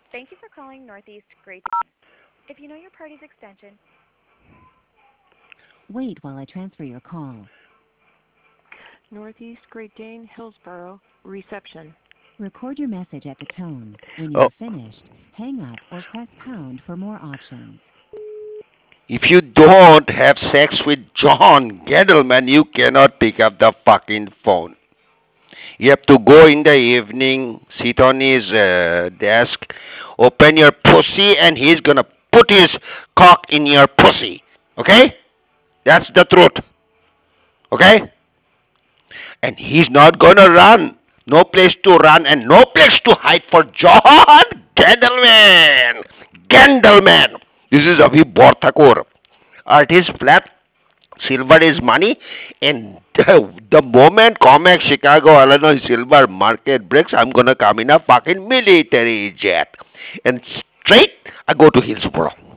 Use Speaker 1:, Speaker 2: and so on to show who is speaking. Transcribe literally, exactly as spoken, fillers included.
Speaker 1: Thank you for calling Northeast Great Dane. If you know your party's extension,
Speaker 2: Wait while I transfer your call.
Speaker 3: Northeast Great Dane, Hillsboro, reception.
Speaker 2: Record your message at the tone. When you
Speaker 4: Oh,
Speaker 2: are finished, hang up or press pound for more options.
Speaker 4: if you don't have sex with John Gettleman, you cannot pick up the fucking phone. You have to go in the evening, sit on his uh, desk, open your pussy, and he's gonna put his cock in your pussy. Okay? That's the truth. Okay? And he's not gonna run. No place to run and no place to hide for John Gentleman. Gentleman. This is Avi Borthakur. Artist flat. Silver is money. And the, the moment Comex Chicago, Illinois silver market breaks, I'm gonna come in a fucking military jet. And straight I go to Hillsboro.